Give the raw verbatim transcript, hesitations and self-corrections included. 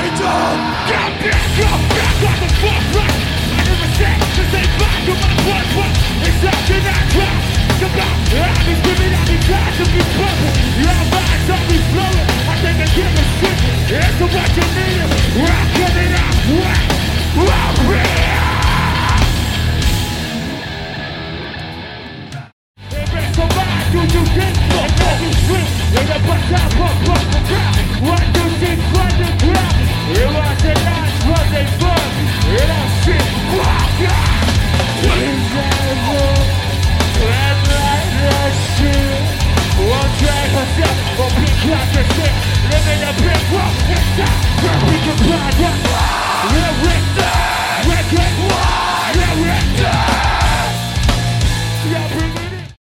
fight on. Get back, get back on the forefront. I never said to stay back on my forefront. It's something I trust. Come on, I'll be screaming, I'll be trying to be purple. Your minds will be flowing. I think I give a shit. It's the what you need. We're coming up. We're real. Do you think so? And you swim in the bottom of the crowd. One, two, six, one, two, crowd. It was a nice, was a